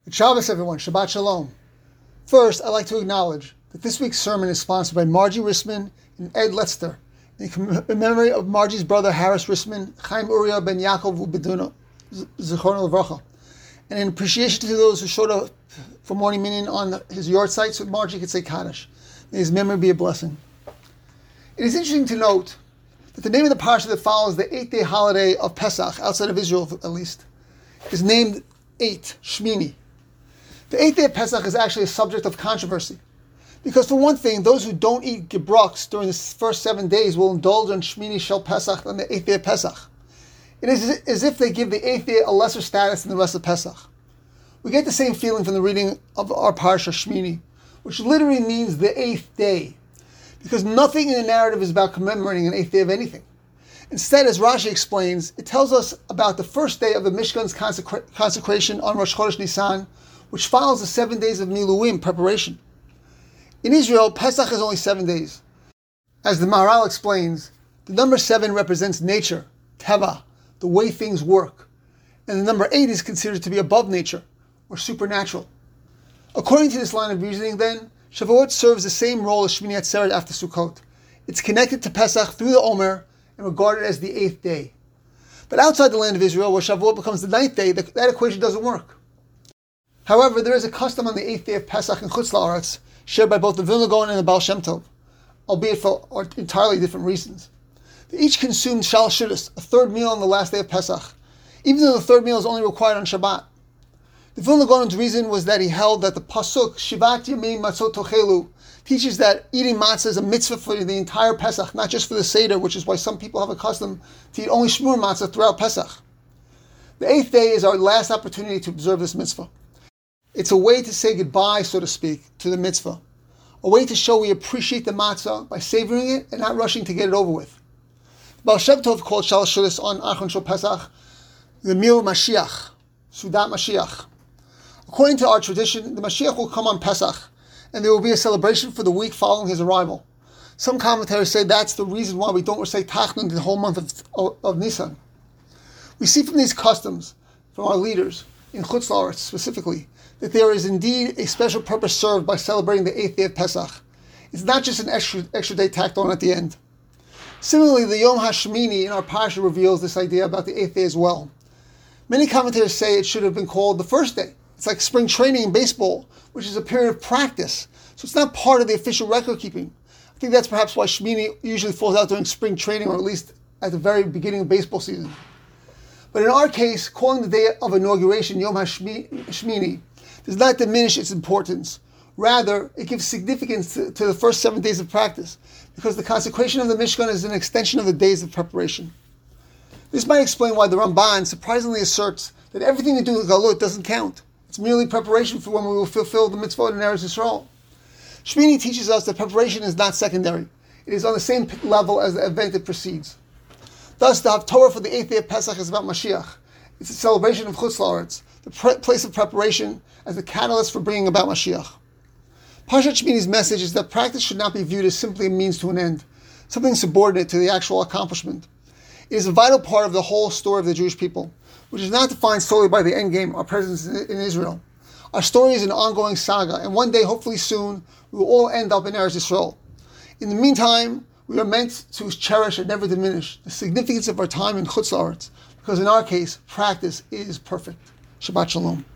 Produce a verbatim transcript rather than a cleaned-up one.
Good Shabbos, everyone. Shabbat Shalom. First, I'd like to acknowledge that this week's sermon is sponsored by Margie Rissman and Ed Letzter, in memory of Margie's brother Harris Rissman, Chaim Uriah ben Yaakov Ubeduna, Zichrono Levracha, and in appreciation to those who showed up for morning minyan on his yard site so Margie could say Kaddish. May his memory be a blessing. It is interesting to note that the name of the parsha that follows the eighth-day holiday of Pesach, outside of Israel at least, is named eight, Shmini. The eighth day of Pesach is actually a subject of controversy. Because for one thing, those who don't eat gebrux during the first seven days will indulge on Shmini Shel Pesach on the eighth day of Pesach. It is as if they give the eighth day a lesser status than the rest of Pesach. We get the same feeling from the reading of our parsha Shmini, which literally means the eighth day, because nothing in the narrative is about commemorating an eighth day of anything. Instead, as Rashi explains, it tells us about the first day of the Mishkan's consecra- consecration on Rosh Chodesh Nisan, which follows the seven days of Miluim preparation. In Israel, Pesach is only seven days. As the Maharal explains, the number seven represents nature, teva, the way things work, and the number eight is considered to be above nature, or supernatural. According to this line of reasoning, then, Shavuot serves the same role as Shmini Atzeret after Sukkot. It's connected to Pesach through the Omer and regarded as the eighth day. But outside the land of Israel, where Shavuot becomes the ninth day, that, that equation doesn't work. However, there is a custom on the eighth day of Pesach in Chutz La'aretz, shared by both the Vilna Gaon and the Baal Shem Tov, albeit for entirely different reasons. They each consumed shal shudis, a third meal on the last day of Pesach, even though the third meal is only required on Shabbat. The Vilna Gaon's reason was that he held that the pasuk Shivat Yamim Matzot Tochelu teaches that eating matzah is a mitzvah for the entire Pesach, not just for the Seder, which is why some people have a custom to eat only shmur matzah throughout Pesach. The eighth day is our last opportunity to observe this mitzvah. It's a way to say goodbye, so to speak, to the mitzvah. A way to show we appreciate the matzah by savoring it and not rushing to get it over with. Baal Shem Tov called Shal Shudis on Achron Shel Pesach the meal of Mashiach, Sudat Mashiach. According to our tradition, the Mashiach will come on Pesach, and there will be a celebration for the week following his arrival. Some commentators say that's the reason why we don't recite Tachnun the whole month of, of, of Nisan. We see from these customs, from our leaders, in Chutz La'aretz specifically, that there is indeed a special purpose served by celebrating the eighth day of Pesach. It's not just an extra, extra day tacked on at the end. Similarly, the Yom HaShmini in our Parsha reveals this idea about the eighth day as well. Many commentators say it should have been called the first day. It's like spring training in baseball, which is a period of practice. So it's not part of the official record keeping. I think that's perhaps why Shmini usually falls out during spring training, or at least at the very beginning of baseball season. But in our case, calling the day of inauguration Yom HaShmini does not diminish its importance. Rather, it gives significance to, to the first seven days of practice, because the consecration of the Mishkan is an extension of the days of preparation. This might explain why the Ramban surprisingly asserts that everything to do with Galut doesn't count. It's merely preparation for when we will fulfill the mitzvot in Eretz Yisrael. Shmini teaches us that preparation is not secondary. It is on the same level as the event it precedes. Thus, the Haftorah for the eighth day of Pesach is about Mashiach. It's a celebration of Chutz La'aretz, the pre- place of preparation as the catalyst for bringing about Mashiach. Parshat Shmini's message is that practice should not be viewed as simply a means to an end, something subordinate to the actual accomplishment. It is a vital part of the whole story of the Jewish people, which is not defined solely by the end game, our presence in Israel. Our story is an ongoing saga, and one day, hopefully soon, we will all end up in Eretz Yisrael. In the meantime, we are meant to cherish and never diminish the significance of our time in Chutz La'aretz, because in our case, practice is perfect. Shabbat Shalom.